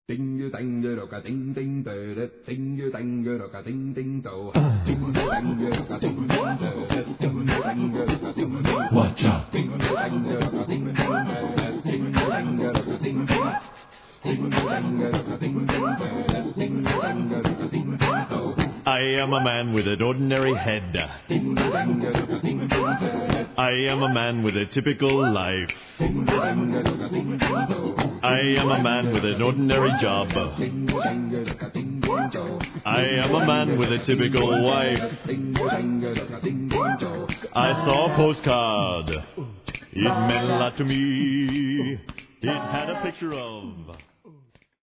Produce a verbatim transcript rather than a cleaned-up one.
Ding you dang you rock a ding ding do ding you dang you rock a ding ding do ding you dang you rock a ding ding do ding you dang you rock a ding ding. Watch out! Ding you dang you rock a ding ding do ding you dang you rock a ding ding. Ding you dang you rock a ding ding do ding you dang you rock a ding ding do. I am a man with an ordinary head. Ding you dang you rock a ding ding do. I am a man with a typical life. Ding you dang you rock a ding ding do. I am a man with an ordinary job. I am a man with a typical wife. I saw a postcard. It meant a lot to me. It had a picture of